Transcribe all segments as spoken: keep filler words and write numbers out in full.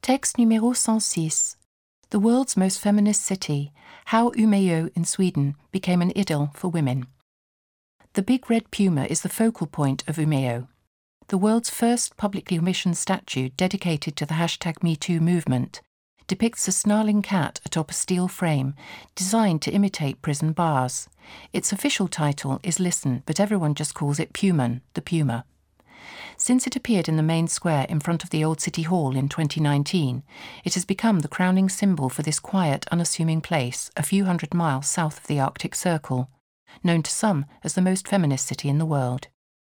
Texte numéro cent six. The world's most feminist city, how Umeå in Sweden became an idyll for women. The big red puma is the focal point of Umeå. The world's first publicly commissioned statue dedicated to the hashtag MeToo movement depicts a snarling cat atop a steel frame designed to imitate prison bars. Its official title is Listen, but everyone just calls it Puman, the puma. Since it appeared in the main square in front of the old City Hall in twenty nineteen, it has become the crowning symbol for this quiet, unassuming place a few hundred miles south of the Arctic Circle, known to some as the most feminist city in the world.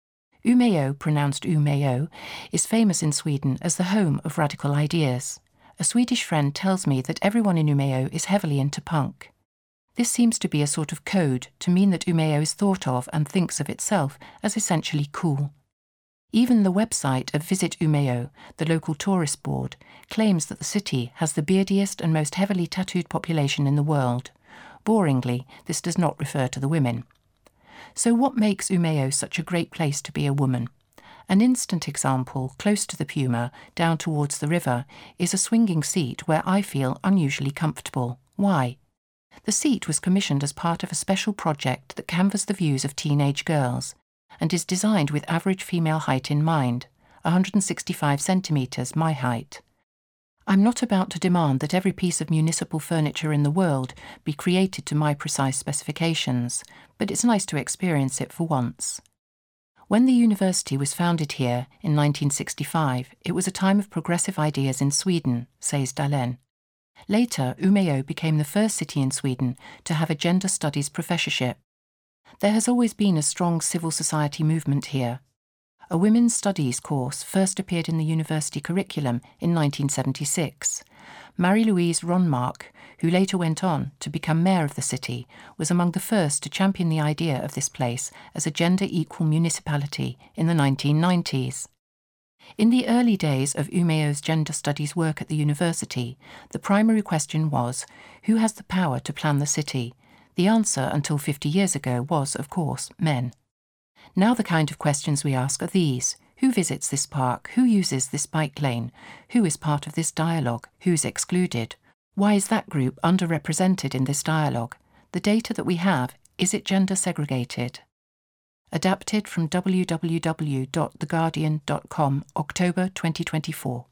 Umeå, pronounced Umeå, is famous in Sweden as the home of radical ideas. A Swedish friend tells me that everyone in Umeå is heavily into punk. This seems to be a sort of code to mean that Umeå is thought of and thinks of itself as essentially cool. Even the website of Visit Umeå, the local tourist board, claims that the city has the beardiest and most heavily tattooed population in the world. Boringly, this does not refer to the women. So what makes Umeå such a great place to be a woman? An instant example, close to the Puma, down towards the river, is a swinging seat where I feel unusually comfortable. Why? The seat was commissioned as part of a special project that canvassed the views of teenage girls, and is designed with average female height in mind, one hundred sixty-five centimetres, my height. I'm not about to demand that every piece of municipal furniture in the world be created to my precise specifications, but it's nice to experience it for once. When the university was founded here in nineteen sixty-five, it was a time of progressive ideas in Sweden, says Dahlén. Later, Umeå became the first city in Sweden to have a gender studies professorship. There has always been a strong civil society movement here. A women's studies course first appeared in the university curriculum in nineteen seventy-six. Marie-Louise Ronmark, who later went on to become mayor of the city, was among the first to champion the idea of this place as a gender-equal municipality in the nineteen nineties. In the early days of Umeå's gender studies work at the university, the primary question was, who has the power to plan the city? The answer until fifty years ago was, of course, men. Now the kind of questions we ask are these. Who visits this park? Who uses this bike lane? Who is part of this dialogue? Who's excluded? Why is that group underrepresented in this dialogue? The data that we have, is it gender segregated? Adapted from w w w dot the guardian dot com, October twenty twenty-four.